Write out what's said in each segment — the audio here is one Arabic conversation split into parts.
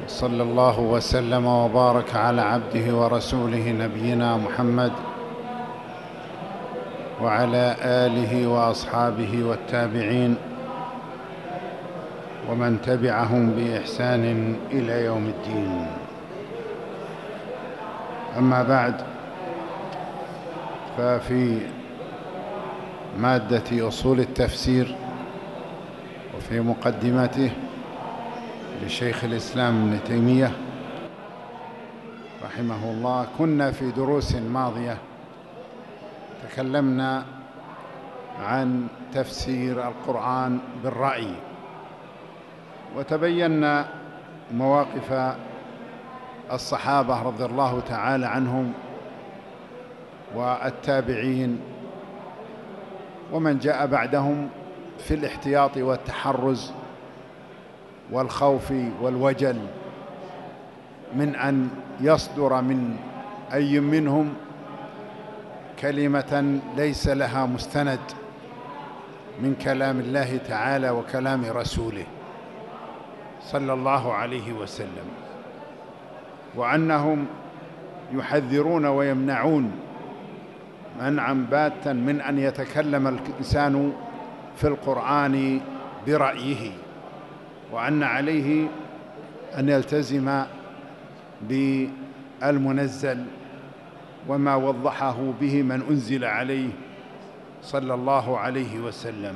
صلى الله وسلم وبارك على عبده ورسوله نبينا محمد وعلى آله وأصحابه والتابعين ومن تبعهم بإحسان إلى يوم الدين. أما بعد، ففي مادة أصول التفسير وفي مقدمته لشيخ الإسلام ابن تيمية رحمه الله كنا في دروس ماضية تكلمنا عن تفسير القرآن بالرأي، وتبينا مواقف الصحابة رضي الله تعالى عنهم والتابعين ومن جاء بعدهم في الاحتياط والتحرز والخوف والوجل من أن يصدر من أي منهم كلمة ليس لها مستند من كلام الله تعالى وكلام رسوله صلى الله عليه وسلم، وأنهم يحذرون ويمنعون منعا باتا من أن يتكلم الإنسان في القرآن برأيه، وأن عليه أن يلتزم بالمنزل وما وضحه به من أنزل عليه صلى الله عليه وسلم.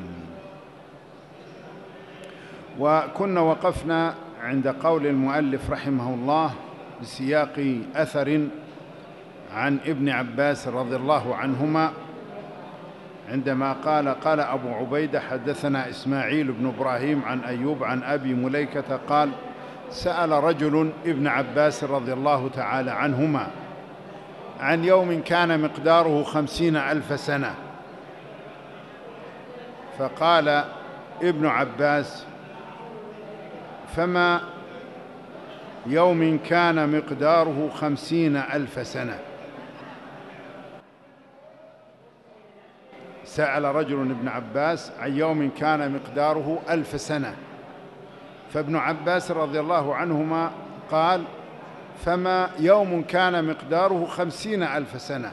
وكنا وقفنا عند قول المؤلف رحمه الله بسياق أثر عن ابن عباس رضي الله عنهما عندما قال أبو عبيدة حدثنا إسماعيل بن إبراهيم عن أيوب عن أبي مليكة قال سأل رجل ابن عباس رضي الله تعالى عنهما عن يوم كان مقداره 50,000 سنة، فقال ابن عباس فما يوم كان مقداره 50,000 سنة؟ سأل رجل ابن عباس عن يوم كان مقداره 1000 سنة، فابن عباس رضي الله عنهما قال فما يوم كان مقداره 50,000 سنة؟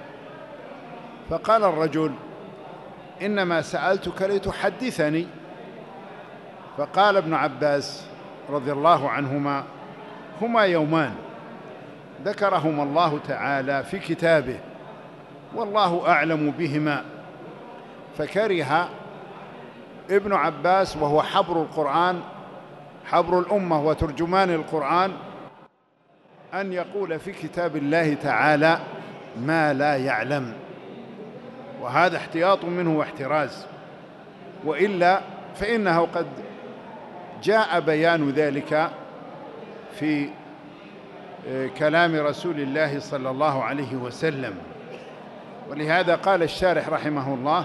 فقال الرجل إنما سألتك لتحدثني. فقال ابن عباس رضي الله عنهما هما يومان ذكرهما الله تعالى في كتابه والله أعلم بهما. فكره ابن عباس وهو حبر القرآن، حبر الأمة وترجمان القرآن، أن يقول في كتاب الله تعالى ما لا يعلم، وهذا احتياط منه واحتراز، وإلا فإنه قد جاء بيان ذلك في كلام رسول الله صلى الله عليه وسلم. ولهذا قال الشارح رحمه الله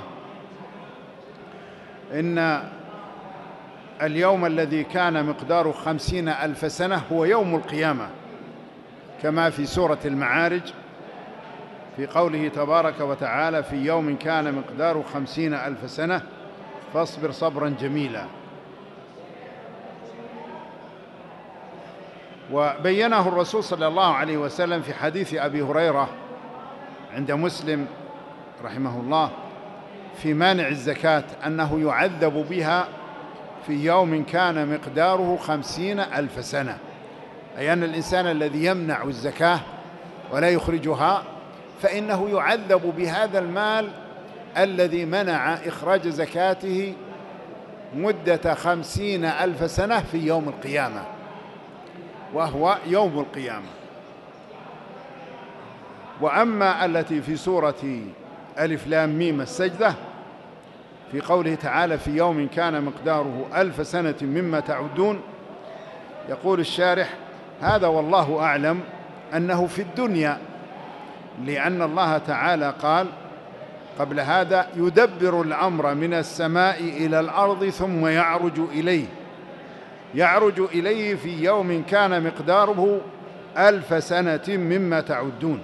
إن اليوم الذي كان مقداره 50,000 سنة هو يوم القيامة، كما في سورة المعارج في قوله تبارك وتعالى في يوم كان مقداره 50,000 سنة فاصبر صبرا جميلا. وبينه الرسول صلى الله عليه وسلم في حديث أبي هريرة عند مسلم رحمه الله في مانع الزكاة أنه يعذب بها في يوم كان مقداره 50,000 سنة، أي أن الإنسان الذي يمنع الزكاة ولا يخرجها فإنه يعذب بهذا المال الذي منع إخراج زكاته مدة 50,000 سنة في يوم القيامة، وهو يوم القيامة. وأما التي في سورة ألف لام ميم السجدة في قوله تعالى في يوم كان مقداره 1000 سنة مما تعدون، يقول الشارح هذا والله أعلم أنه في الدنيا، لأن الله تعالى قال قبل هذا يدبر الأمر من السماء إلى الأرض ثم يعرج إليه في يوم كان مقداره 1000 سنة مما تعدون.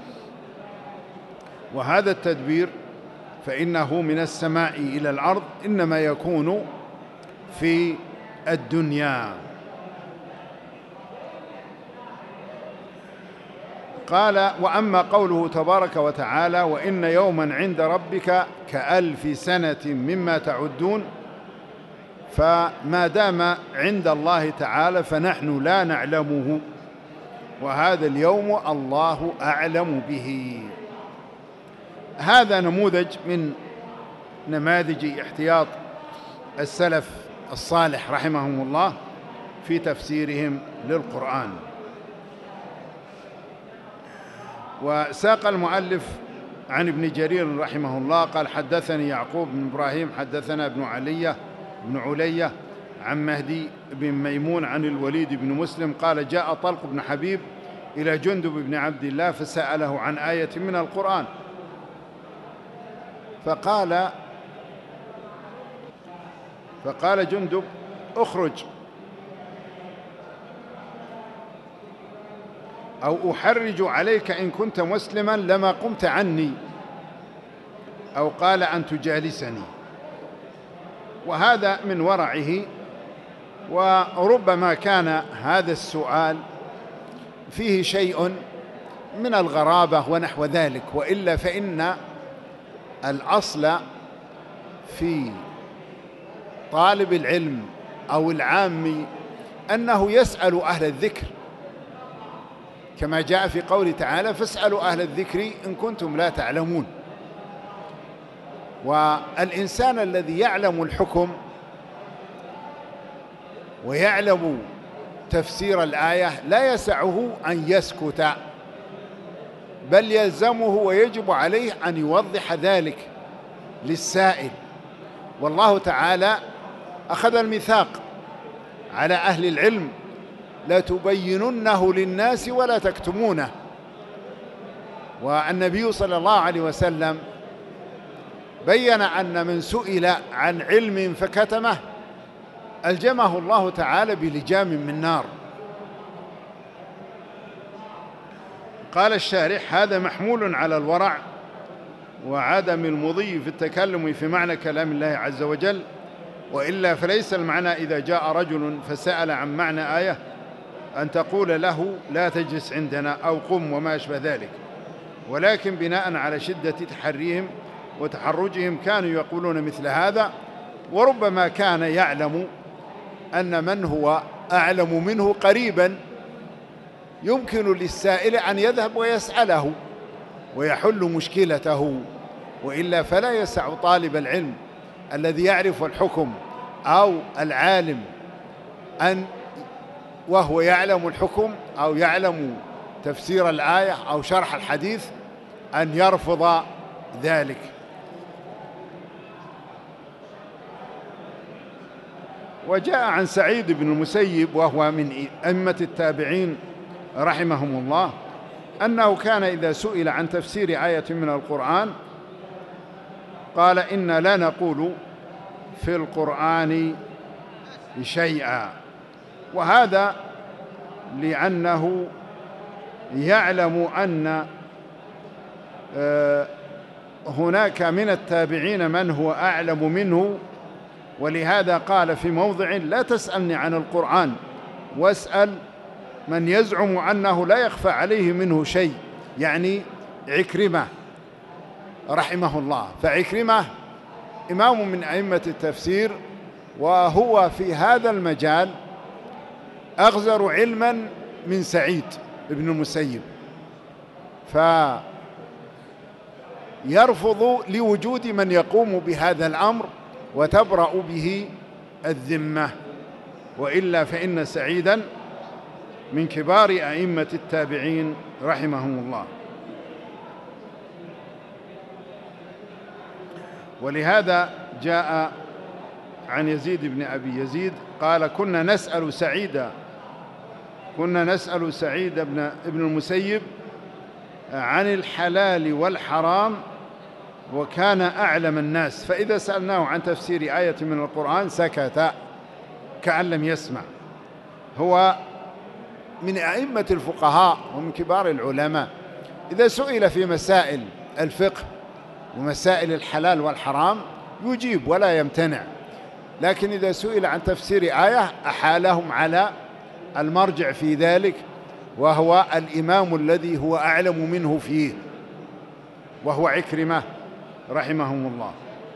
وهذا التدبير فإنه من السماء إلى الأرض إنما يكون في الدنيا. قال: وأما قوله تبارك وتعالى: وإن يوما عند ربك كألف سنة مما تعدون، فما دام عند الله تعالى فنحن لا نعلمه، وهذا اليوم الله أعلم به. هذا نموذج من نماذج احتياط السلف الصالح رحمهم الله في تفسيرهم للقرآن. وساق المؤلف عن ابن جرير رحمه الله قال: حدثني يعقوب بن إبراهيم حدثنا ابن علية عن مهدي بن ميمون عن الوليد بن مسلم قال: جاء طلق بن حبيب إلى جندب بن عبد الله فسأله عن آية من القرآن، فقال جندب: اخرج أو أحرج عليك إن كنت مسلما لما قمت عني، أو قال: أن تجالسني. وهذا من ورعه، وربما كان هذا السؤال فيه شيء من الغرابة ونحو ذلك، وإلا فإن الأصل في طالب العلم أو العام أنه يسأل أهل الذكر، كما جاء في قوله تعالى: فاسألوا أهل الذكر إن كنتم لا تعلمون. والإنسان الذي يعلم الحكم ويعلم تفسير الآية لا يسعه أن يسكت، بل يلزمه ويجب عليه أن يوضح ذلك للسائل. والله تعالى أخذ الميثاق على أهل العلم: لا تبيننه للناس ولا تكتمونه. والنبي صلى الله عليه وسلم بين أن من سئل عن علم فكتمه ألجمه الله تعالى بلجام من نار. قال الشارح: هذا محمول على الورع وعدم المضي في التكلم في معنى كلام الله عز وجل، وإلا فليس المعنى إذا جاء رجل فسأل عن معنى آية أن تقول له: لا تجلس عندنا أو قم وما أشبه ذلك، ولكن بناء على شدة تحريهم وتحرجهم كانوا يقولون مثل هذا. وربما كان يعلم أن من هو أعلم منه قريبا يمكن للسائل أن يذهب ويسأله ويحل مشكلته، وإلا فلا يسع طالب العلم الذي يعرف الحكم أو العالم أن وهو يعلم الحكم أو يعلم تفسير الآية أو شرح الحديث أن يرفض ذلك. وجاء عن سعيد بن المسيب وهو من أئمة التابعين رحمهم الله أنه كان إذا سئل عن تفسير آية من القرآن قال: إنا لا نقول في القرآن شيئا. وهذا لأنه يعلم أن هناك من التابعين من هو أعلم منه، ولهذا قال في موضع: لا تسألني عن القرآن واسأل من يزعم أنه لا يخفى عليه منه شيء، يعني عكرمة رحمه الله. فعكرمة إمام من أئمة التفسير، وهو في هذا المجال أغزر علما من سعيد بن المسيب، فيرفض لوجود من يقوم بهذا الأمر وتبرأ به الذمة، وإلا فإن سعيدا من كبار أئمة التابعين رحمهم الله. ولهذا جاء عن يزيد بن أبي يزيد قال: كنا نسأل سعيد بن المسيب عن الحلال والحرام وكان أعلم الناس، فإذا سألناه عن تفسير آية من القرآن سكت كأن لم يسمع. هو من أئمة الفقهاء ومن كبار العلماء، إذا سئل في مسائل الفقه ومسائل الحلال والحرام يجيب ولا يمتنع، لكن إذا سئل عن تفسير آية أحالهم على المرجع في ذلك وهو الإمام الذي هو أعلم منه فيه، وهو عكرمة رحمهم الله.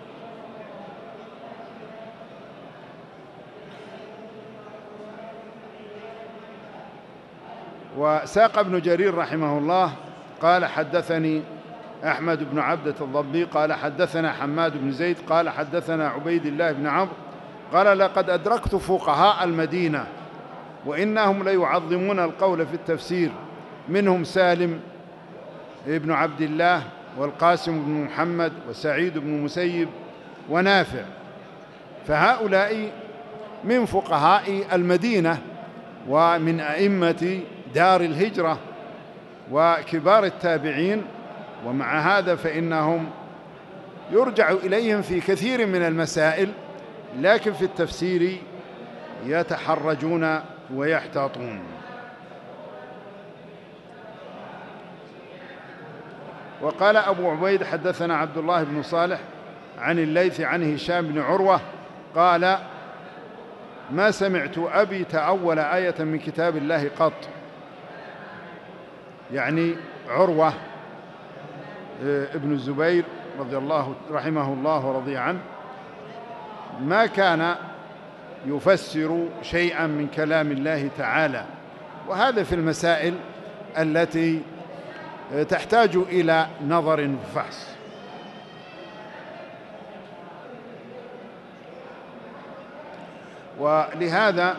وساق ابن جرير رحمه الله قال حدثني أحمد بن عبدة الضبي قال حدثنا حماد بن زيد قال حدثنا عبيد الله بن عمرو قال لقد أدركت فقهاء المدينة وإنهم ليعظمون القول في التفسير، منهم سالم ابن عبد الله والقاسم بن محمد وسعيد بن مسيب ونافع، فهؤلاء من فقهاء المدينة ومن أئمة دار الهجرة وكبار التابعين، ومع هذا فإنهم يرجع إليهم في كثير من المسائل، لكن في التفسير يتحرجون ويحتاطون. وقال أبو عبيد حدثنا عبد الله بن صالح عن الليث عن هشام بن عروة قال ما سمعت أبي تأول آية من كتاب الله قط، يعني عروة ابن الزبير رضي الله رحمه الله ورضي عنه ما كان يفسر شيئا من كلام الله تعالى، وهذا في المسائل التي تحتاج إلى نظر وفحص. ولهذا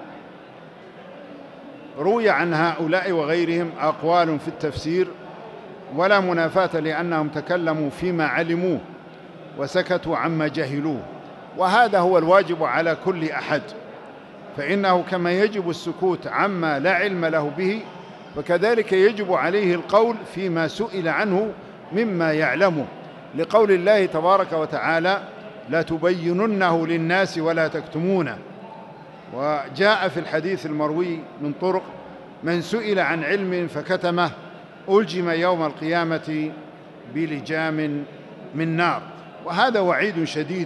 روي عن هؤلاء وغيرهم أقوال في التفسير ولا منافاة، لأنهم تكلموا فيما علموه وسكتوا عما جهلوه، وهذا هو الواجب على كل أحد، فإنه كما يجب السكوت عما لا علم له به، فكذلك يجب عليه القول فيما سئل عنه مما يعلمه، لقول الله تبارك وتعالى لا تبيننه للناس ولا تكتمونه. وجاء في الحديث المروي من طرق من سئل عن علم فكتمه ألجم يوم القيامة بلجام من نار، وهذا وعيد شديد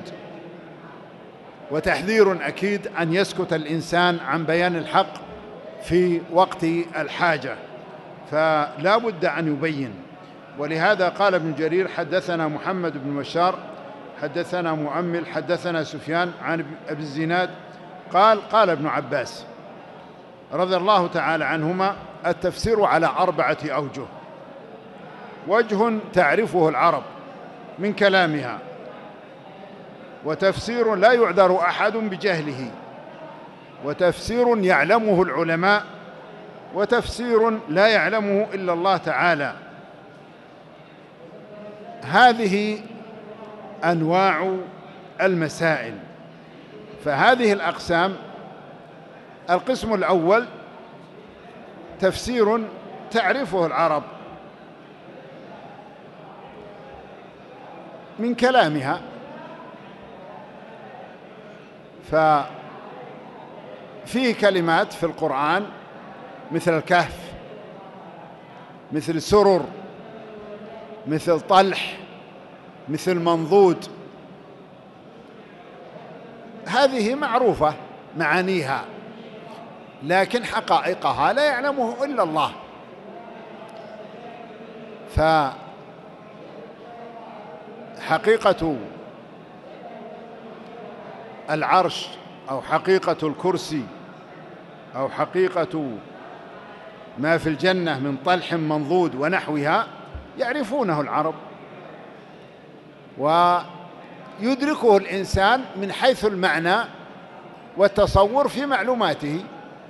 وتحذير أكيد أن يسكت الإنسان عن بيان الحق في وقت الحاجة، فلا بد أن يبين. ولهذا قال ابن جرير حدثنا محمد بن بشار حدثنا مؤمل حدثنا سفيان عن أبي الزناد قال ابن عباس رضي الله تعالى عنهما التفسير على 4 أوجه: وجه تعرفه العرب من كلامها، وتفسير لا يعذر أحد بجهله، وتفسير يعلمه العلماء، وتفسير لا يعلمه إلا الله تعالى. هذه أنواع المسائل. فهذه الأقسام: القسم الأول تفسير تعرفه العرب من كلامها، ففيه كلمات في القرآن مثل الكهف، مثل سرر، مثل طلح، مثل منضود، هذه معروفة معانيها، لكن حقائقها لا يعلمه إلا الله. فحقيقة العرش أو حقيقة الكرسي أو حقيقة ما في الجنة من طلح منضود ونحوها يعرفونه العرب، ويدركه الإنسان من حيث المعنى والتصور في معلوماته.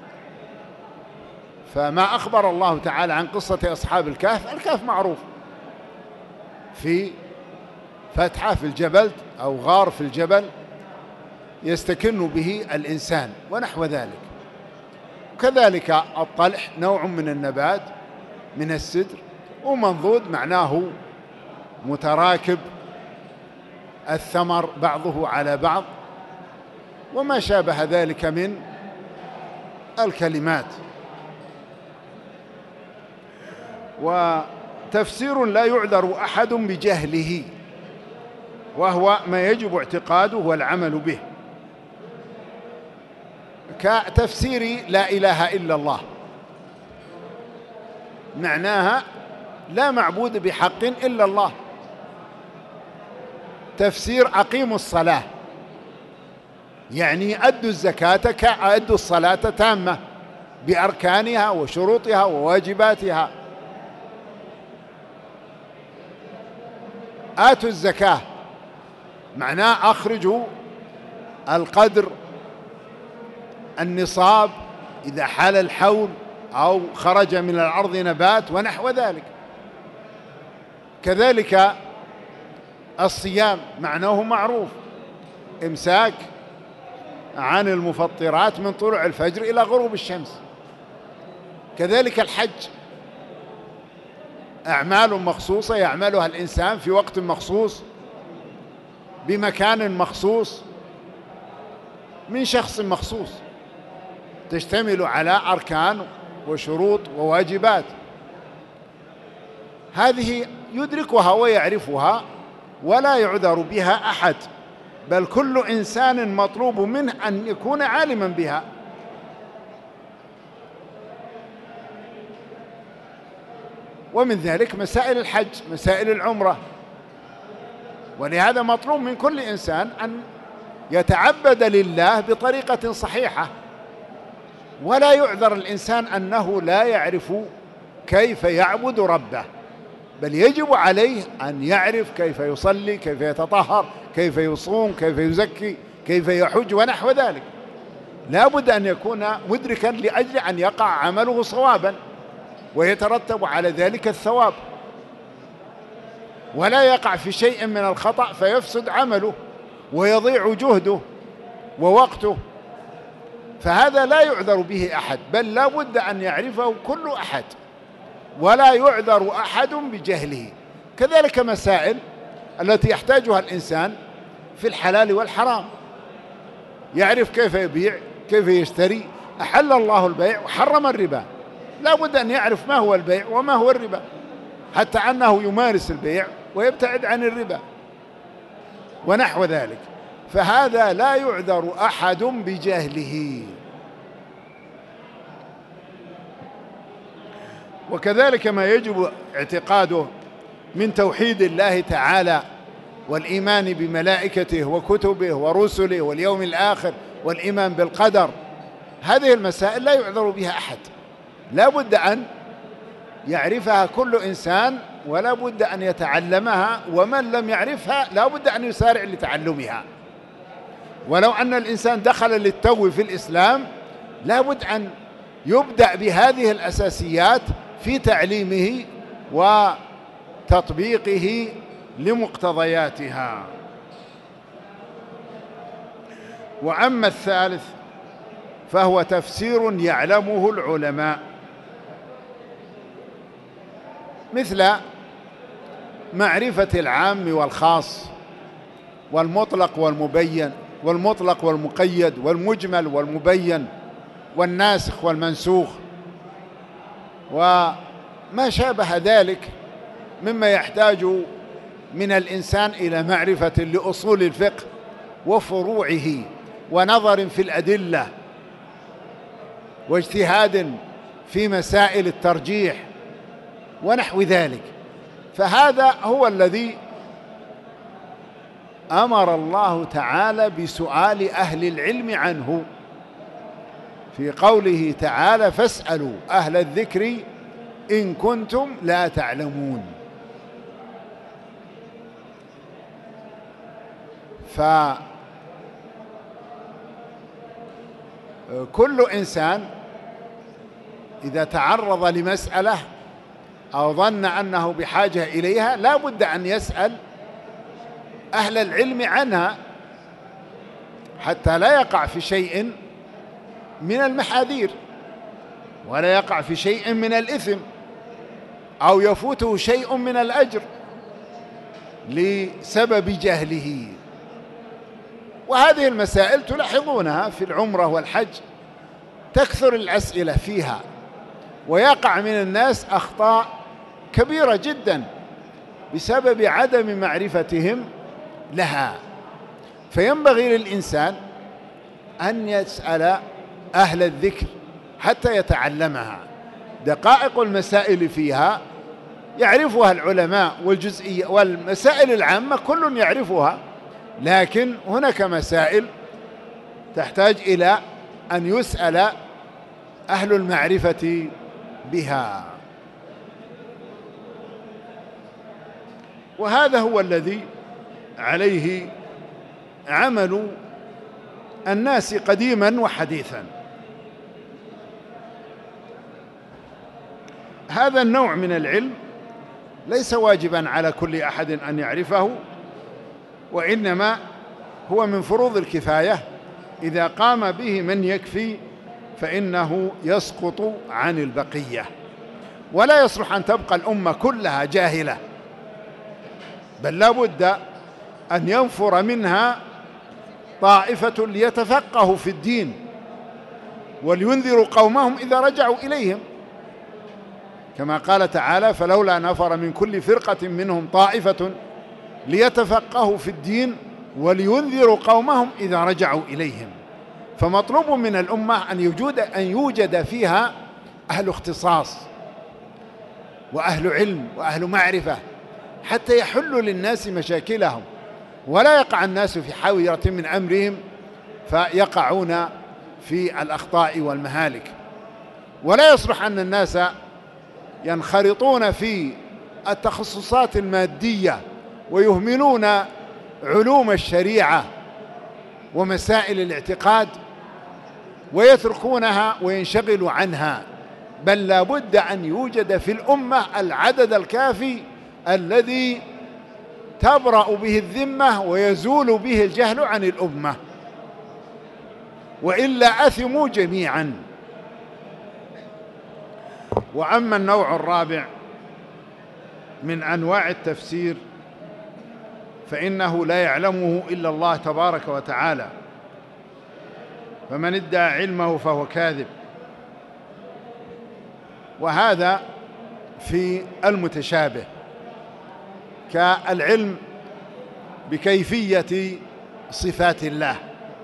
فما أخبر الله تعالى عن قصة أصحاب الكهف، الكهف معروف في فتحة في الجبل أو غار في الجبل يستكن به الإنسان ونحو ذلك. كذلك الطلح نوع من النبات من السدر، ومنضود معناه متراكب الثمر بعضه على بعض، وما شابه ذلك من الكلمات. وتفسير لا يعذر أحد بجهله، وهو ما يجب اعتقاده والعمل به، كتفسير لا إله إلا الله، معناها لا معبود بحق إلا الله. تفسير أقيموا الصلاة يعني أدوا الزكاة أدوا الصلاة تامة بأركانها وشروطها وواجباتها. آتوا الزكاة معناه أخرجوا القدر النصاب إذا حال الحول أو خرج من الأرض نبات ونحو ذلك. كذلك الصيام معناه معروف، إمساك عن المفطرات من طلوع الفجر إلى غروب الشمس. كذلك الحج أعمال مخصوصة يعملها الإنسان في وقت مخصوص بمكان مخصوص من شخص مخصوص، تشتمل على أركان وشروط وواجبات، هذه يدركها ويعرفها ولا يعذر بها أحد، بل كل إنسان مطلوب منه أن يكون عالما بها. ومن ذلك مسائل الحج، مسائل العمرة. ولهذا مطلوب من كل إنسان أن يتعبد لله بطريقة صحيحة، ولا يعذر الإنسان أنه لا يعرف كيف يعبد ربه، بل يجب عليه أن يعرف كيف يصلي، كيف يتطهر، كيف يصوم، كيف يزكي، كيف يحج ونحو ذلك. لا بد أن يكون مدركا لأجل أن يقع عمله صوابا ويترتب على ذلك الثواب، ولا يقع في شيء من الخطأ فيفسد عمله ويضيع جهده ووقته. فهذا لا يعذر به أحد، بل لا بد أن يعرفه كل أحد، ولا يعذر أحد بجهله. كذلك مسائل التي يحتاجها الإنسان في الحلال والحرام، يعرف كيف يبيع، كيف يشتري. أحل الله البيع وحرم الربا، لا بد أن يعرف ما هو البيع وما هو الربا، حتى أنه يمارس البيع ويبتعد عن الربا ونحو ذلك. فهذا لا يعذر أحد بجهله. وكذلك ما يجب اعتقاده من توحيد الله تعالى والإيمان بملائكته وكتبه ورسله واليوم الآخر والإيمان بالقدر، هذه المسائل لا يعذر بها أحد، لا بد أن يعرفها كل إنسان، ولا بد أن يتعلمها، ومن لم يعرفها لا بد أن يسارع لتعلمها. ولو أن الإنسان دخل للتو في الإسلام لا بد أن يبدأ بهذه الأساسيات في تعليمه وتطبيقه لمقتضياتها. وأما الثالث فهو تفسير يعلمه العلماء، مثل معرفة العام والخاص والمطلق والمبين والمطلق والمقيد والمجمل والمبين والناسخ والمنسوخ وما شابه ذلك مما يحتاج من الإنسان إلى معرفة لأصول الفقه وفروعه ونظر في الأدلة واجتهاد في مسائل الترجيح ونحو ذلك. فهذا هو الذي أمر الله تعالى بسؤال أهل العلم عنه في قوله تعالى: فاسألوا أهل الذكر إن كنتم لا تعلمون. فكل إنسان إذا تعرض لمسألة أو ظن أنه بحاجة إليها لا بد أن يسأل أهل العلم عنها حتى لا يقع في شيء من المحاذير ولا يقع في شيء من الإثم أو يفوته شيء من الأجر لسبب جهله. وهذه المسائل تلاحظونها في العمرة والحج، تكثر الأسئلة فيها ويقع من الناس أخطاء كبيرة جدا بسبب عدم معرفتهم لها. فينبغي للإنسان أن يسأل أهل الذكر حتى يتعلمها، دقائق المسائل فيها يعرفها العلماء، والجزئية والمسائل العامة كل يعرفها، لكن هناك مسائل تحتاج إلى أن يسأل أهل المعرفة بها. وهذا هو الذي عليه عمل الناس قديما وحديثا. هذا النوع من العلم ليس واجبا على كل أحد أن يعرفه، وإنما هو من فروض الكفاية، إذا قام به من يكفي فإنه يسقط عن البقية. ولا يصلح أن تبقى الأمة كلها جاهلة، بل لا بد أن ينفر منها طائفة ليتفقهوا في الدين ولينذروا قومهم إذا رجعوا إليهم، كما قال تعالى: فلولا نفر من كل فرقة منهم طائفة ليتفقهوا في الدين ولينذروا قومهم إذا رجعوا إليهم. فمطلوب من الأمة أن يوجد فيها أهل اختصاص وأهل علم وأهل معرفة، حتى يحلوا للناس مشاكلهم، ولا يقع الناس في حاويرة من أمرهم فيقعون في الأخطاء والمهالك. ولا يصلح أن الناس ينخرطون في التخصصات المادية ويهملون علوم الشريعة ومسائل الاعتقاد ويتركونها وينشغلوا عنها، بل لا بد أن يوجد في الأمة العدد الكافي الذي تبرأ به الذمة ويزول به الجهل عن الأمة، وإلا أثموا جميعا. وأما النوع الرابع من أنواع التفسير فإنه لا يعلمه إلا الله تبارك وتعالى، فمن ادعى علمه فهو كاذب. وهذا في المتشابه كالعلم بكيفية صفات الله،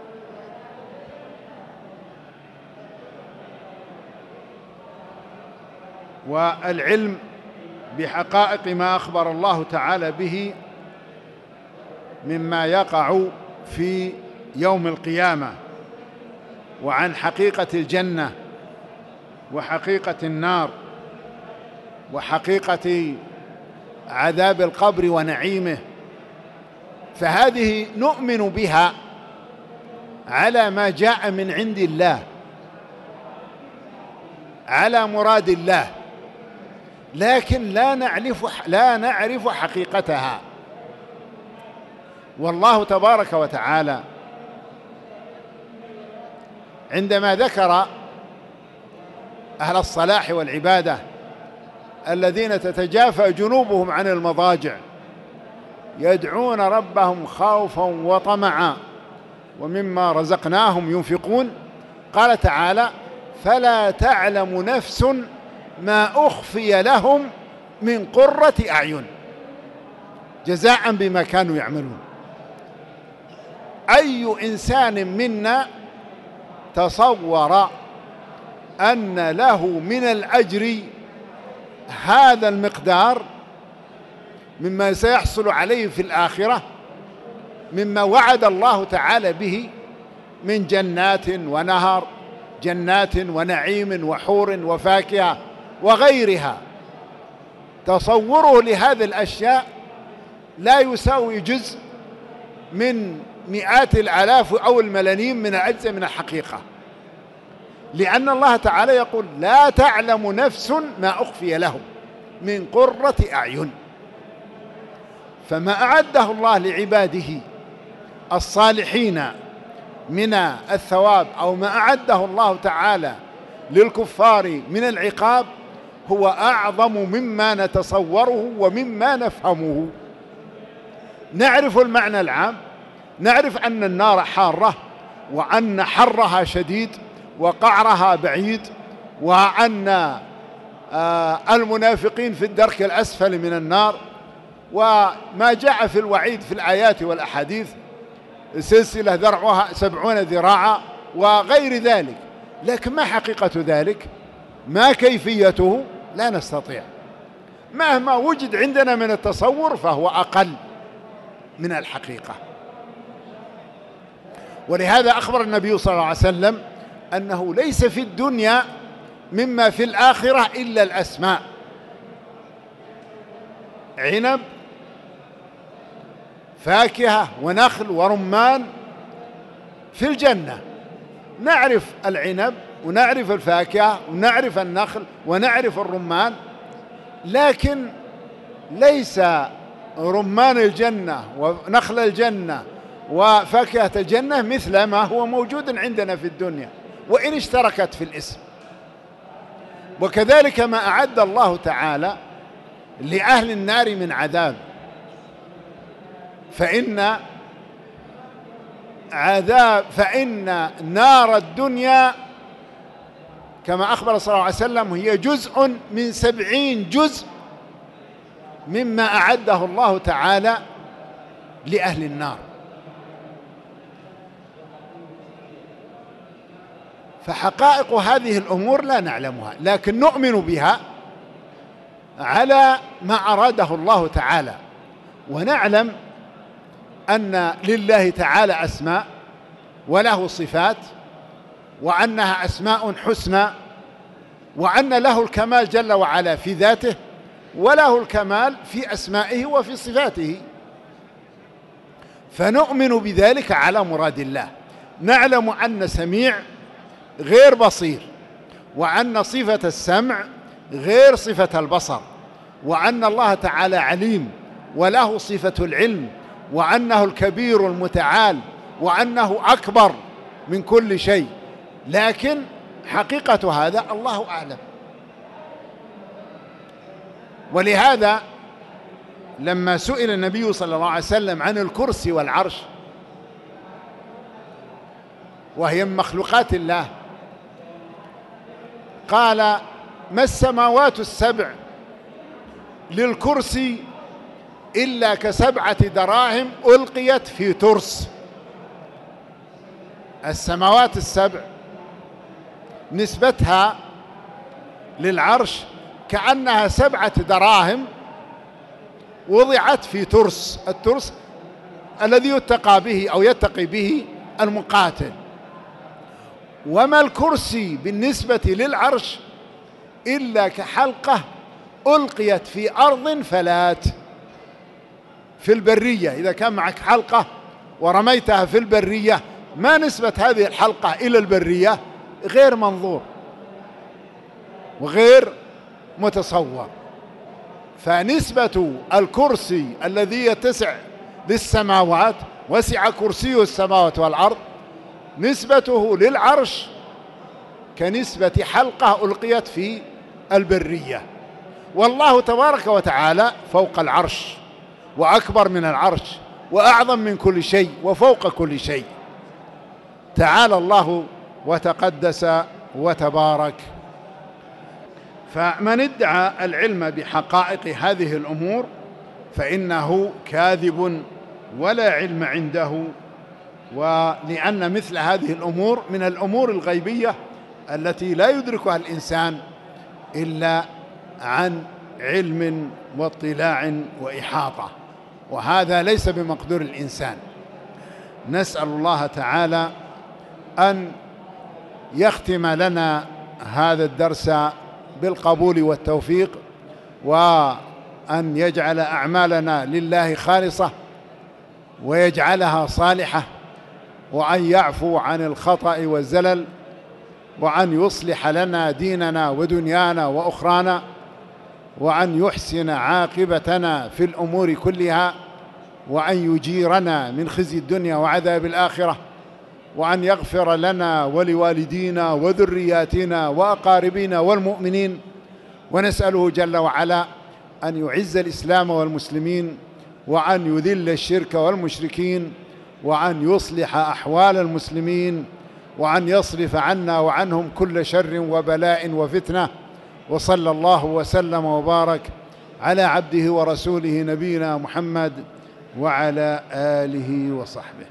والعلم بحقائق ما أخبر الله تعالى به مما يقع في يوم القيامة، وعن حقيقة الجنة وحقيقة النار وحقيقة عذاب القبر ونعيمه. فهذه نؤمن بها على ما جاء من عند الله، على مراد الله، لكن لا نعرف حقيقتها. والله تبارك وتعالى عندما ذكر أهل الصلاح والعبادة الذين تتجافى جنوبهم عن المضاجع يدعون ربهم خوفا وطمعا ومما رزقناهم ينفقون، قال تعالى: فلا تعلم نفس ما أخفي لهم من قرة أعين جزاء بما كانوا يعملون. أي إنسان منا تصور أن له من الأجر هذا المقدار مما سيحصل عليه في الآخرة، مما وعد الله تعالى به من جنات ونهر، جنات ونعيم وحور وفاكهة وغيرها؟ تصوره لهذه الأشياء لا يساوي جزء من مئات الآلاف أو الملايين من الأجزاء من الحقيقة، لأن الله تعالى يقول: لا تعلم نفس ما أخفي لهم من قرة أعين. فما أعده الله لعباده الصالحين من الثواب، أو ما أعده الله تعالى للكفار من العقاب، هو أعظم مما نتصوره ومما نفهمه. نعرف المعنى العام، نعرف أن النار حارة، وأن حرها شديد وقعرها بعيد، وأن المنافقين في الدرك الأسفل من النار، وما جاء في الوعيد في الآيات والأحاديث: سلسلة ذرعها 70 ذراعا وغير ذلك. لكن ما حقيقة ذلك؟ ما كيفيته لا نستطيع، مهما وجد عندنا من التصور فهو أقل من الحقيقة. ولهذا أخبر النبي صلى الله عليه وسلم أنه ليس في الدنيا مما في الآخرة إلا الأسماء. عنب، فاكهة ونخل ورمان في الجنة، نعرف العنب ونعرف الفاكهة ونعرف النخل ونعرف الرمان، لكن ليس رمان الجنة ونخل الجنة وفاكهة الجنة مثل ما هو موجود عندنا في الدنيا، وإن اشتركت في الاسم. وكذلك ما أعد الله تعالى لأهل النار من عذاب، فإن نار الدنيا كما أخبر صلى الله عليه وسلم هي جزء من 70 جزء مما أعده الله تعالى لأهل النار. فحقائق هذه الأمور لا نعلمها، لكن نؤمن بها على ما أراده الله تعالى، ونعلم أن لله تعالى أسماء وله صفات، وأنها أسماء حسنى، وأن له الكمال جل وعلا في ذاته، وله الكمال في أسمائه وفي صفاته، فنؤمن بذلك على مراد الله. نعلم أن سميع غير بصير، وأن صفة السمع غير صفة البصر، وأن الله تعالى عليم وله صفة العلم، وأنه الكبير المتعال، وأنه أكبر من كل شيء، لكن حقيقة هذا الله أعلم. ولهذا لما سئل النبي صلى الله عليه وسلم عن الكرسي والعرش وهي من مخلوقات الله، قال: ما السماوات السبع للكرسي إلا ك7 دراهم ألقيت في ترس. السماوات السبع نسبتها للعرش كأنها 7 دراهم وضعت في ترس، الترس الذي يتقى به أو يتقي به المقاتل. وما الكرسي بالنسبة للعرش إلا كحلقة ألقيت في أرض فلات في البرية. إذا كان معك حلقة ورميتها في البرية، ما نسبة هذه الحلقة إلى البرية؟ غير منظور وغير متصور. فنسبة الكرسي الذي يتسع للسماوات، وسع كرسيه السماوات والأرض، نسبته للعرش كنسبة حلقة ألقيت في البرية. والله تبارك وتعالى فوق العرش، وأكبر من العرش، وأعظم من كل شيء، وفوق كل شيء. تعالى الله وتقدس وتبارك. فمن ادعى العلم بحقائق هذه الأمور فإنه كاذب ولا علم عنده، ولأن مثل هذه الأمور من الأمور الغيبية التي لا يدركها الإنسان إلا عن علم واطلاع وإحاطة، وهذا ليس بمقدور الإنسان. نسأل الله تعالى أن يختم لنا هذا الدرس بالقبول والتوفيق، وأن يجعل أعمالنا لله خالصة ويجعلها صالحة، وأن يعفو عن الخطأ والزلل، وأن يصلح لنا ديننا ودنيانا وأخرانا، وأن يحسن عاقبتنا في الأمور كلها، وأن يجيرنا من خزي الدنيا وعذاب الآخرة، وأن يغفر لنا ولوالدينا وذرياتنا وأقاربنا والمؤمنين. ونسأله جل وعلا أن يعز الإسلام والمسلمين، وأن يذل الشرك والمشركين، وأن يصلح أحوال المسلمين، وأن يصرف عنا وعنهم كل شر وبلاء وفتنة. وصلى الله وسلم وبارك على عبده ورسوله نبينا محمد وعلى آله وصحبه.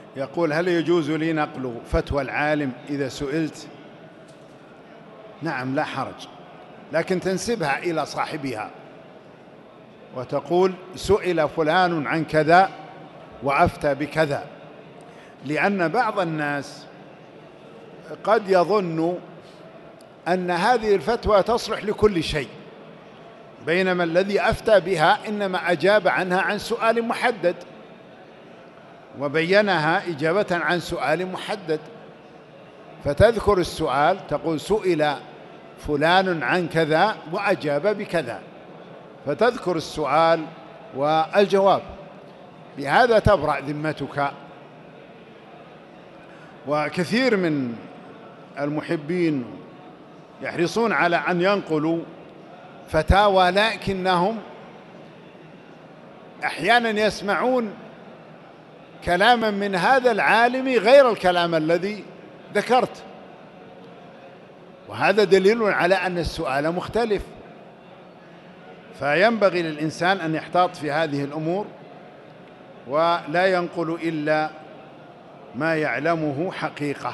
يقول: هل يجوز لي نقل فتوى العالم إذا سئلت؟ نعم، لا حرج، لكن تنسبها إلى صاحبها وتقول: سئل فلان عن كذا وأفتى بكذا، لأن بعض الناس قد يظن أن هذه الفتوى تصلح لكل شيء، بينما الذي أفتى بها إنما أجاب عنها عن سؤال محدد وبينها إجابة عن سؤال محدد، فتذكر السؤال تقول: سئل فلان عن كذا وأجاب بكذا، فتذكر السؤال والجواب، بهذا تبرأ ذمتك. وكثير من المحبين يحرصون على أن ينقلوا فتاوى، لكنهم أحيانا يسمعون كلاما من هذا العالم غير الكلام الذي ذكرت، وهذا دليل على أن السؤال مختلف. فينبغي للإنسان أن يحتاط في هذه الأمور ولا ينقل إلا ما يعلمه حقيقة.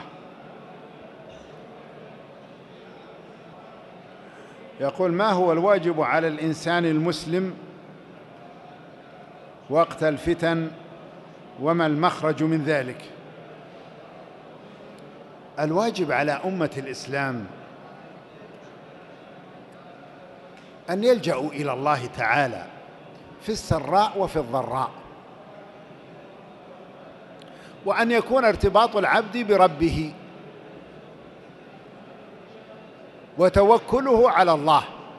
يقول: ما هو الواجب على الإنسان المسلم وقت الفتن وما المخرج من ذلك؟ الواجب على أمة الإسلام أن يلجأوا إلى الله تعالى في السراء وفي الضراء، وأن يكون ارتباط العبد بربه وتوكله على الله،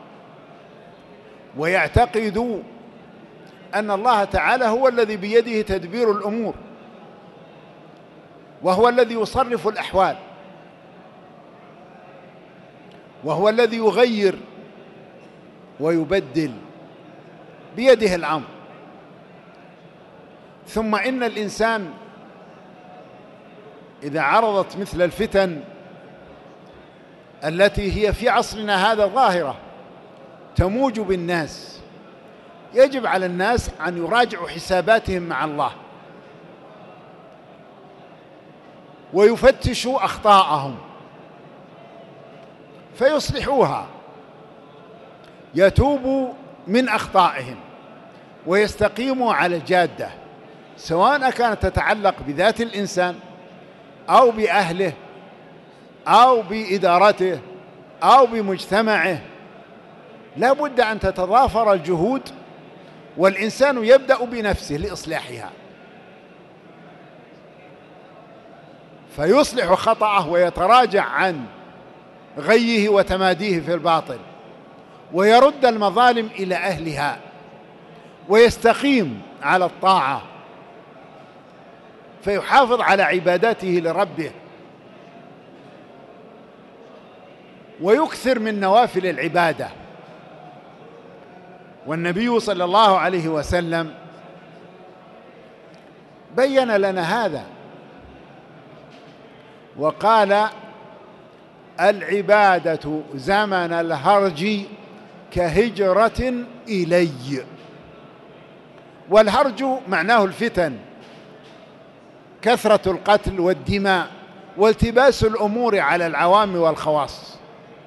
ويعتقد أن الله تعالى هو الذي بيده تدبير الأمور، وهو الذي يصرف الأحوال، وهو الذي يغير ويبدل، بيده الأمر. ثم إن الإنسان إذا عرضت مثل الفتن التي هي في عصرنا هذا ظاهرة تموج بالناس، يجب على الناس أن يراجعوا حساباتهم مع الله ويفتشوا أخطاءهم فيصلحوها، يتوبوا من أخطائهم ويستقيموا على الجادة، سواء كانت تتعلق بذات الإنسان أو بأهله أو بإدارته أو بمجتمعه. لا بد أن تتضافر الجهود، والإنسان يبدأ بنفسه لإصلاحها، فيصلح خطأه ويتراجع عن غيه وتماديه في الباطل، ويرد المظالم إلى أهلها، ويستقيم على الطاعة، فيحافظ على عباداته لربه، ويكثر من نوافل العبادة. والنبي صلى الله عليه وسلم بين لنا هذا وقال: العبادة زمن الهرج كهجرة إلي. والهرج معناه الفتن، كثرة القتل والدماء والتباس الأمور على العوام والخواص.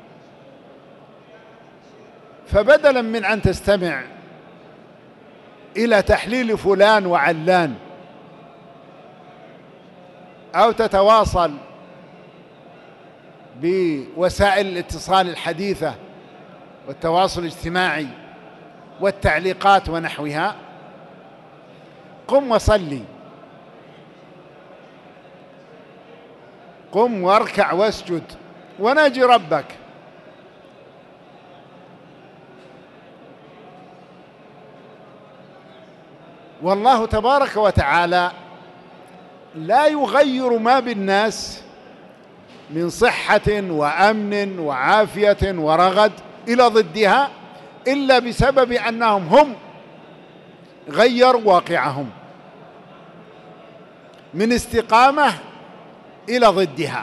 فبدلا من أن تستمع إلى تحليل فلان وعلان أو تتواصل بوسائل الاتصال الحديثة والتواصل الاجتماعي والتعليقات ونحوها، قم وصلي، قم واركع واسجد وناجي ربك. والله تبارك وتعالى لا يغير ما بالناس من صحة وأمن وعافية ورغد إلى ضدها إلا بسبب أنهم هم غيروا واقعهم من استقامة إلى ضدها.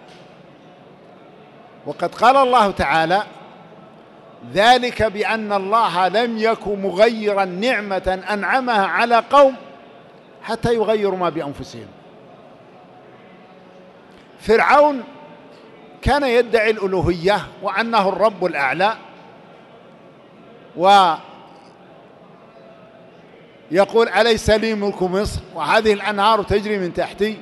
وقد قال الله تعالى: ذلك بأن الله لم يكن مغيرا نعمة أنعمها على قوم حتى يغيروا ما بأنفسهم. فرعون كان يدعي الألوهية وأنه الرب الأعلى، ويقول أليس لي ملك مصر وهذه الأنهار تجري من تحتي،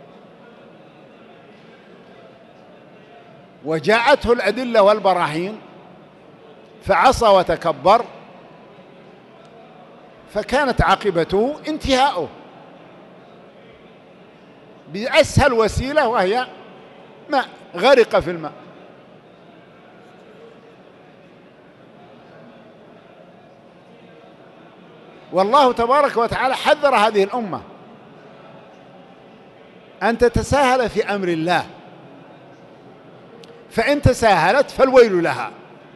وجاءته الأدلة والبراهين فعصى وتكبر، فكانت عاقبته انتهاؤه بأسهل وسيلة وهي ماء، غرق في الماء. والله تبارك وتعالى حذر هذه الأمة أن تتساهل في أمر الله، فإن تساهلت فالويل لها.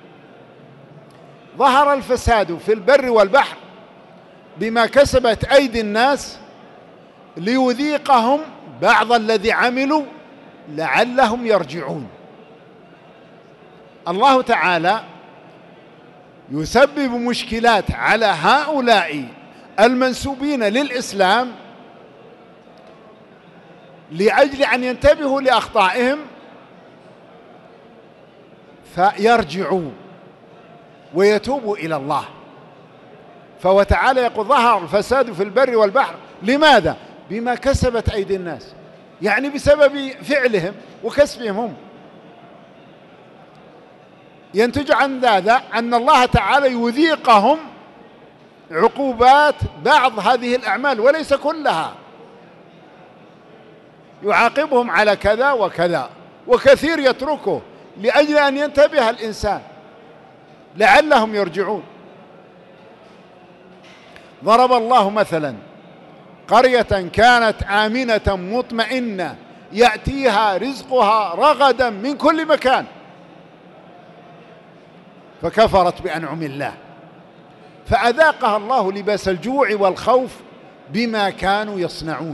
ظهر الفساد في البر والبحر بما كسبت أيدي الناس ليذيقهم بعض الذي عملوا لعلهم يرجعون. الله تعالى يسبب مشكلات على هؤلاء المنسوبين للإسلام لأجل أن ينتبهوا لأخطائهم فيرجعوا ويتوبوا إلى الله. فهو تعالى يقول ظهر الفساد في البر والبحر، لماذا؟ بما كسبت أيدي الناس، يعني بسبب فعلهم وكسبهم هم. ينتج عن هذا أن الله تعالى يذيقهم عقوبات بعض هذه الأعمال وليس كلها، يعاقبهم على كذا وكذا، وكثير يتركه لأجل أن ينتبه الإنسان لعلهم يرجعون. ضرب الله مثلا قرية كانت آمنة مطمئنة يأتيها رزقها رغدا من كل مكان فكفرت بأنعم الله فأذاقها الله لباس الجوع والخوف بما كانوا يصنعون.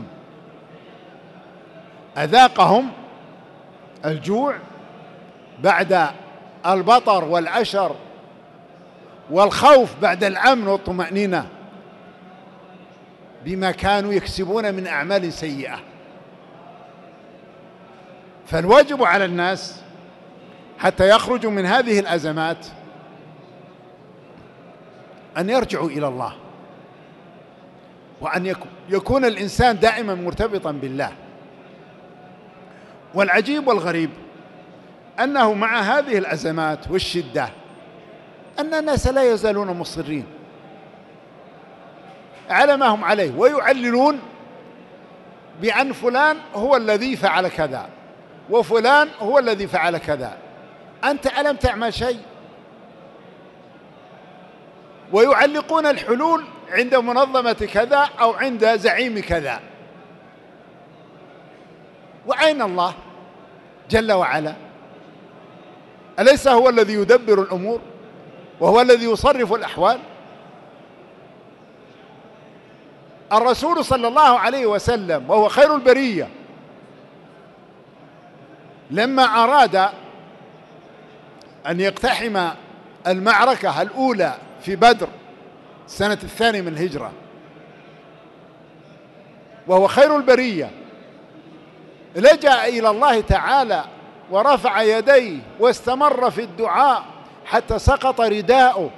أذاقهم الجوع بعد البطر والعشر، والخوف بعد الأمن والطمأنينة، بما كانوا يكسبون من أعمال سيئة. فالواجب على الناس حتى يخرجوا من هذه الأزمات أن يرجعوا إلى الله، وأن يكون الإنسان دائما مرتبطا بالله. والعجيب والغريب أنه مع هذه الأزمات والشدة أن الناس لا يزالون مصرين على ما هم عليه، ويعللون بأن فلان هو الذي فعل كذا وفلان هو الذي فعل كذا، أنت ألم تعمل شيء؟ ويعلقون الحلول عند منظمة كذا أو عند زعيم كذا. وأين الله جل وعلا؟ أليس هو الذي يدبر الأمور وهو الذي يصرف الأحوال؟ الرسول صلى الله عليه وسلم وهو خير البرية لما أراد أن يقتحم المعركة الأولى في بدر السنة 2 من الهجرة، وهو خير البرية، لجأ إلى الله تعالى ورفع يديه واستمر في الدعاء حتى سقط رداؤه،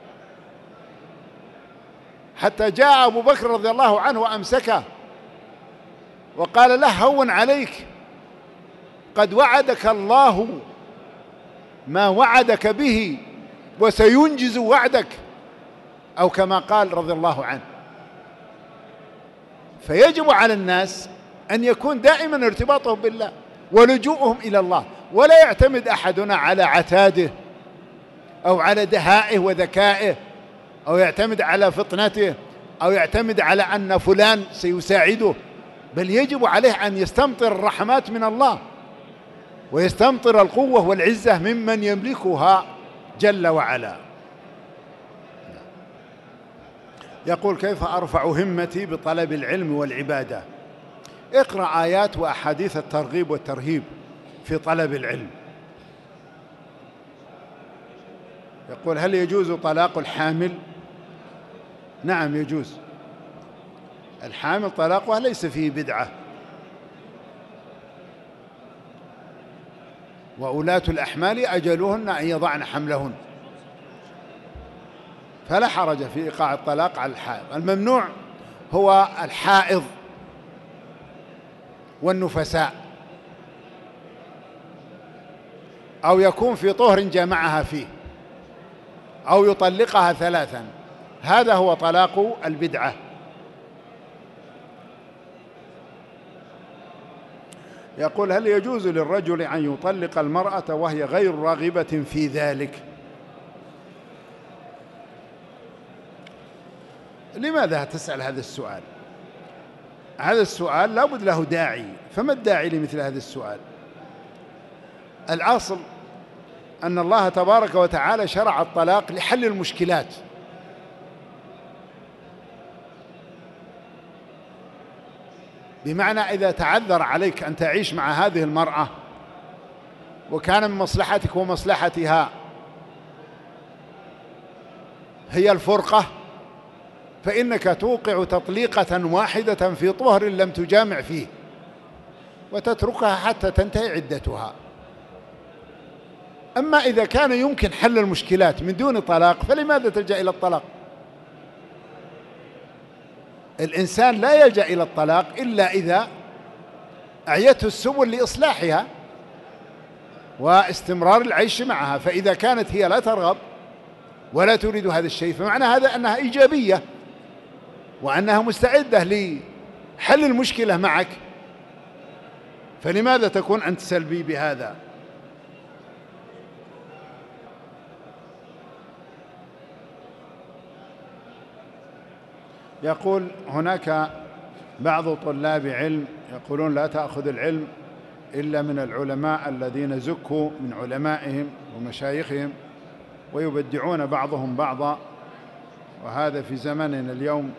حتى جاء أبو بكر رضي الله عنه وأمسكه وقال له هون عليك، قد وعدك الله ما وعدك به وسينجز وعدك، أو كما قال رضي الله عنه. فيجب على الناس أن يكون دائما ارتباطهم بالله ولجوءهم إلى الله، ولا يعتمد أحدنا على عتاده أو على دهائه وذكائه أو يعتمد على فطنته أو يعتمد على أن فلان سيساعده، بل يجب عليه أن يستمطر الرحمات من الله ويستمطر القوة والعزة ممن يملكها جل وعلا. يقول كيف أرفع همتي بطلب العلم والعبادة؟ اقرأ آيات وأحاديث الترغيب والترهيب في طلب العلم. يقول هل يجوز طلاق الحامل؟ نعم يجوز، الحامل طلاقها ليس فيه بدعة، وأولاة الأحمال أجلهن أن يضعن حملهن، فلا حرج في إيقاع الطلاق على الحائض. الممنوع هو الحائض والنفساء، أو يكون في طهر جامعها فيه، أو يطلقها ثلاثا، هذا هو طلاق البدعة. يقول: هل يجوز للرجل أن يطلق المرأة وهي غير راغبة في ذلك؟ لماذا تسأل هذا السؤال؟ هذا السؤال لا بد له داعي، فما الداعي لمثل هذا السؤال؟ الأصل أن الله تبارك وتعالى شرع الطلاق لحل المشكلات، بمعنى إذا تعذر عليك أن تعيش مع هذه المرأة وكان من مصلحتك ومصلحتها هي الفرقة، فإنك توقع تطليقة واحدة في طهر لم تجامع فيه وتتركها حتى تنتهي عدتها. أما إذا كان يمكن حل المشكلات من دون طلاق فلماذا تلجأ إلى الطلاق؟ الإنسان لا يلجأ إلى الطلاق إلا إذا أعيته السبل لإصلاحها واستمرار العيش معها، فإذا كانت هي لا ترغب ولا تريد هذا الشيء فمعنى هذا أنها إيجابية وأنها مستعدة لحل المشكلة معك، فلماذا تكون أنت سلبي بهذا؟ يقول: هناك بعض طلاب علم يقولون لا تأخذ العلم إلا من العلماء الذين زكوا من علمائهم ومشايخهم، ويبدعون بعضهم بعضا، وهذا في زمننا اليوم،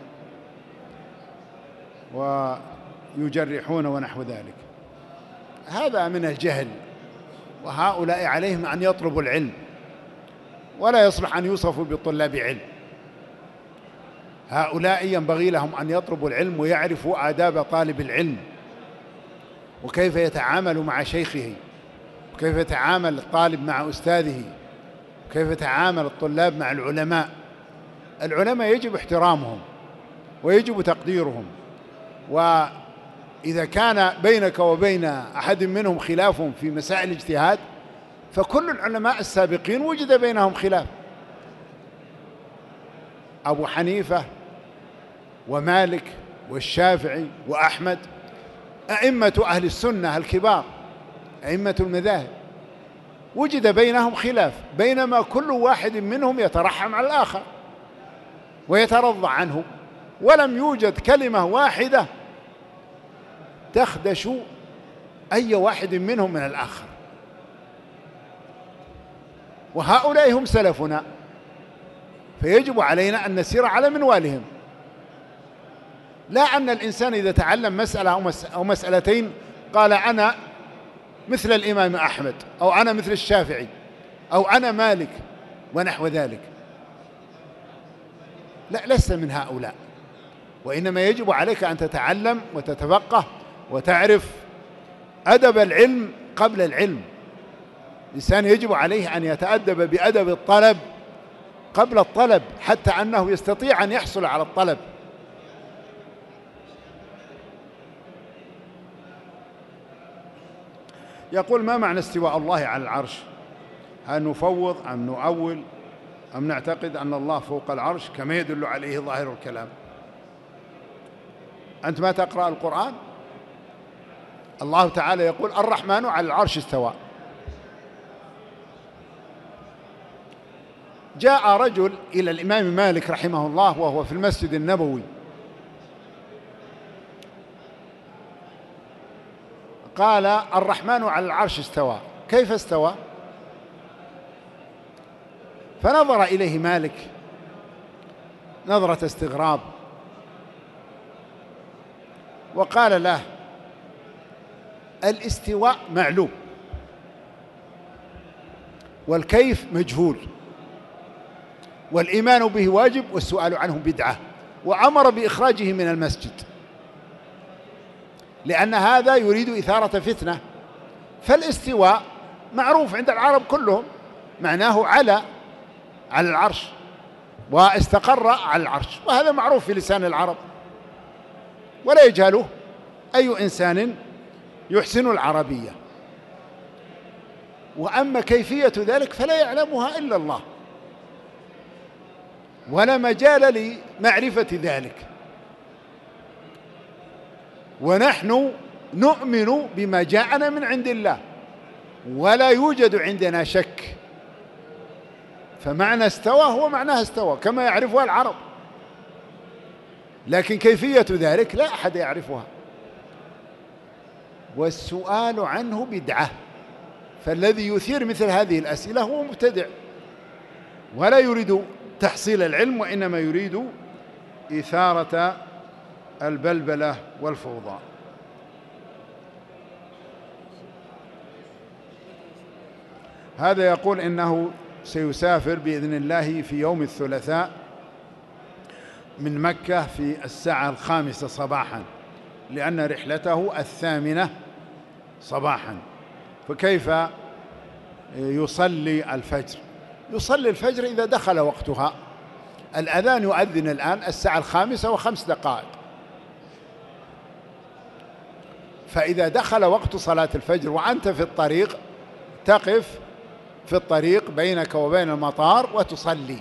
ويجرحون ونحو ذلك. هذا من الجهل، وهؤلاء عليهم أن يطلبوا العلم، ولا يصلح أن يوصفوا بطلاب علم. هؤلاء ينبغي لهم أن يطلبوا العلم ويعرفوا آداب طالب العلم، وكيف يتعامل مع شيخه، وكيف يتعامل الطالب مع أستاذه، وكيف يتعامل الطلاب مع العلماء. العلماء يجب احترامهم ويجب تقديرهم، وإذا كان بينك وبين أحد منهم خلاف في مسائل الاجتهاد فكل العلماء السابقين وجد بينهم خلاف. أبو حنيفة ومالك والشافعي وأحمد أئمة أهل السنة الكبار، أئمة المذاهب، وجد بينهم خلاف، بينما كل واحد منهم يترحم على الآخر ويترضى عنه، ولم يوجد كلمة واحدة تخدش أي واحد منهم من الآخر. وهؤلاء هم سلفنا، فيجب علينا أن نسير على منوالهم. لا أن الإنسان إذا تعلم مسألة أو مسألتين قال أنا مثل الإمام أحمد، أو أنا مثل الشافعي، أو أنا مالك ونحو ذلك. لا، لست من هؤلاء، وإنما يجب عليك أن تتعلم وتتفقه وتعرف أدب العلم قبل العلم. الإنسان يجب عليه أن يتأدب بأدب الطلب قبل الطلب حتى أنه يستطيع أن يحصل على الطلب. يقول: ما معنى استواء الله على العرش؟ هل نفوض أم نؤول أم نعتقد أن الله فوق العرش كما يدل عليه ظاهر الكلام؟ أنت ما تقرأ القرآن؟ الله تعالى يقول: الرحمن على العرش استوى. جاء رجل إلى الإمام مالك رحمه الله وهو في المسجد النبوي، قال: الرحمن على العرش استوى، كيف استوى؟ فنظر إليه مالك نظرة استغراب وقال له: الاستواء معلوم والكيف مجهول، والإيمان به واجب والسؤال عنه بدعة، وأمر بإخراجه من المسجد لأن هذا يريد إثارة فتنة. فالاستواء معروف عند العرب كلهم، معناه على العرش واستقر على العرش، وهذا معروف في لسان العرب ولا يجهله أي إنسان يحسن العربية. وأما كيفية ذلك فلا يعلمها إلا الله، ولا مجال لمعرفة ذلك، ونحن نؤمن بما جاءنا من عند الله ولا يوجد عندنا شك. فمعنى استوى هو معناها استوى كما يعرفها العرب، لكن كيفية ذلك لا أحد يعرفها، والسؤال عنه بدعة. فالذي يثير مثل هذه الأسئلة هو مبتدع ولا يريد تحصيل العلم، وإنما يريد إثارة البلبلة والفوضى. هذا يقول إنه سيسافر بإذن الله في يوم الثلاثاء من مكة في الساعة 5 صباحا، لأن رحلته 8 صباحا. فكيف يصلي الفجر؟ يصلي الفجر إذا دخل وقتها. الأذان يؤذن الآن الساعة 5:05، فإذا دخل وقت صلاة الفجر وأنت في الطريق تقف في الطريق بينك وبين المطار وتصلي،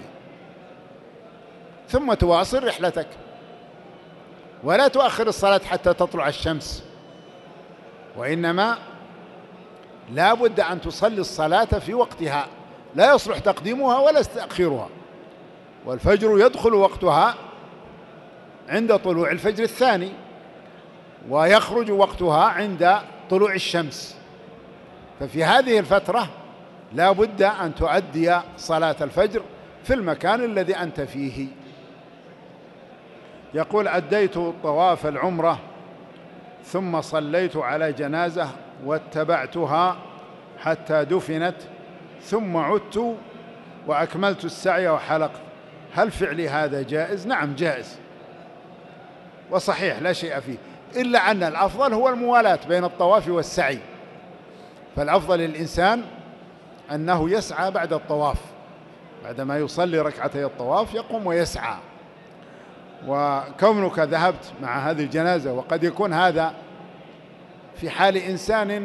ثم تواصل رحلتك، ولا تؤخر الصلاة حتى تطلع الشمس، وإنما لا بد أن تصلي الصلاة في وقتها، لا يصلح تقديمها ولا تأخيرها. والفجر يدخل وقتها عند طلوع الفجر الثاني، ويخرج وقتها عند طلوع الشمس. ففي هذه الفترة لا بد أن تؤدي صلاة الفجر في المكان الذي أنت فيه. يقول: أديت طواف العمرة ثم صليت على جنازة واتبعتها حتى دفنت، ثم عدت وأكملت السعي وحلقت، هل فعلي هذا جائز؟ نعم جائز وصحيح لا شيء فيه، إلا أن الأفضل هو الموالاة بين الطواف والسعي. فالأفضل للإنسان أنه يسعى بعد الطواف، بعدما يصلي ركعتي الطواف يقوم ويسعى. وكونك ذهبت مع هذه الجنازة، وقد يكون هذا في حال إنسان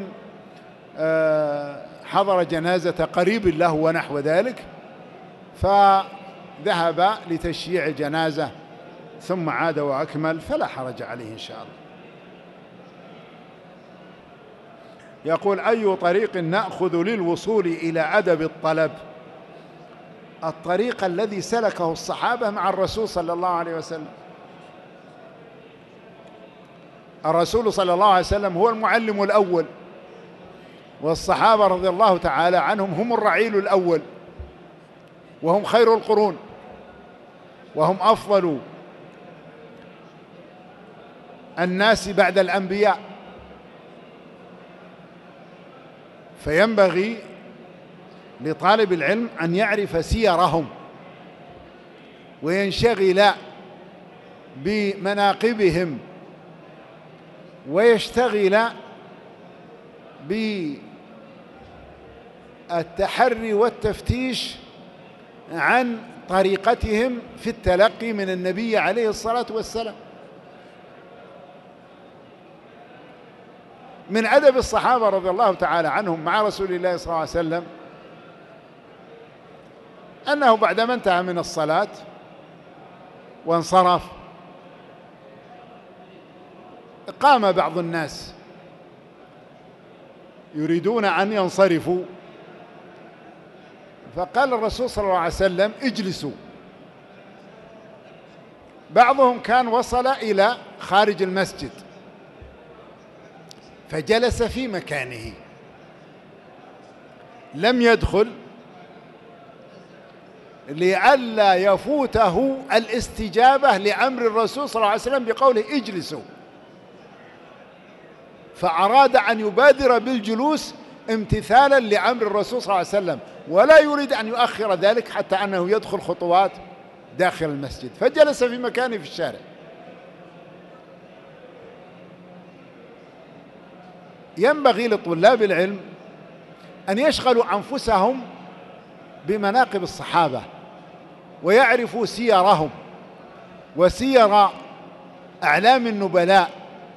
حضر جنازة قريب له ونحو ذلك، فذهب لتشييع الجنازة ثم عاد وأكمل، فلا حرج عليه إن شاء الله. يقول: أي طريق نأخذ للوصول إلى أدب الطلب؟ الطريق الذي سلكه الصحابة مع الرسول صلى الله عليه وسلم. الرسول صلى الله عليه وسلم هو المعلم الأول، والصحابة رضي الله تعالى عنهم هم الرعيل الأول، وهم خير القرون، وهم أفضل الناس بعد الأنبياء. فينبغي لطالب العلم أن يعرف سيرهم وينشغل بمناقبهم ويشتغل بالتحري والتفتيش عن طريقتهم في التلقي من النبي عليه الصلاة والسلام. من أدب الصحابة رضي الله تعالى عنهم مع رسول الله صلى الله عليه وسلم أنه بعدما انتهى من الصلاة وانصرف قام بعض الناس يريدون أن ينصرفوا، فقال الرسول صلى الله عليه وسلم: اجلسوا. بعضهم كان وصل إلى خارج المسجد فجلس في مكانه لم يدخل لئلا يفوته الاستجابة لأمر الرسول صلى الله عليه وسلم بقوله اجلسوا، فأراد أن يبادر بالجلوس امتثالا لأمر الرسول صلى الله عليه وسلم، ولا يريد أن يؤخر ذلك حتى أنه يدخل خطوات داخل المسجد، فجلس في مكانه في الشارع. ينبغي لطلاب العلم أن يشغلوا أنفسهم بمناقب الصحابة ويعرفوا سيرهم وسير أعلام النبلاء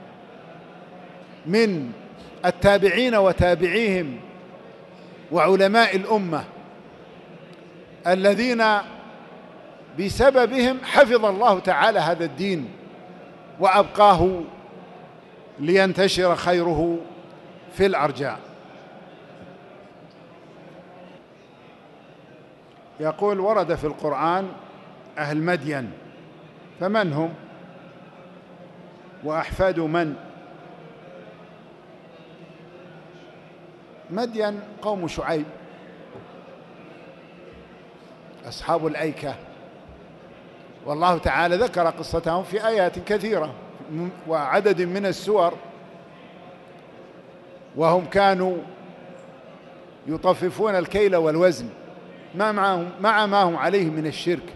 من التابعين وتابعيهم وعلماء الأمة الذين بسببهم حفظ الله تعالى هذا الدين وأبقاه لينتشر خيره في الأرجاء. يقول: ورد في القرآن أهل مدين، فمن هم وأحفاد من؟ مدين قوم شعيب أصحاب الأيكة، والله تعالى ذكر قصتهم في آيات كثيرة وعدد من السور، وهم كانوا يطففون الكيل والوزن مع ما هم عليه من الشرك.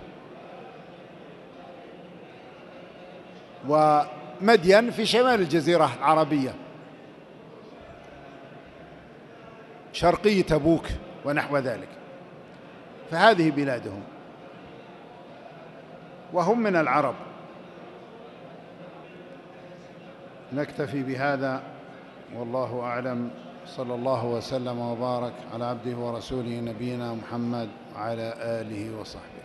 ومدين في شمال الجزيرة العربية، شرقي تبوك ونحو ذلك، فهذه بلادهم وهم من العرب. نكتفي بهذا والله أعلم. صلى الله وسلم وبارك على عبده ورسوله نبينا محمد وعلى آله وصحبه.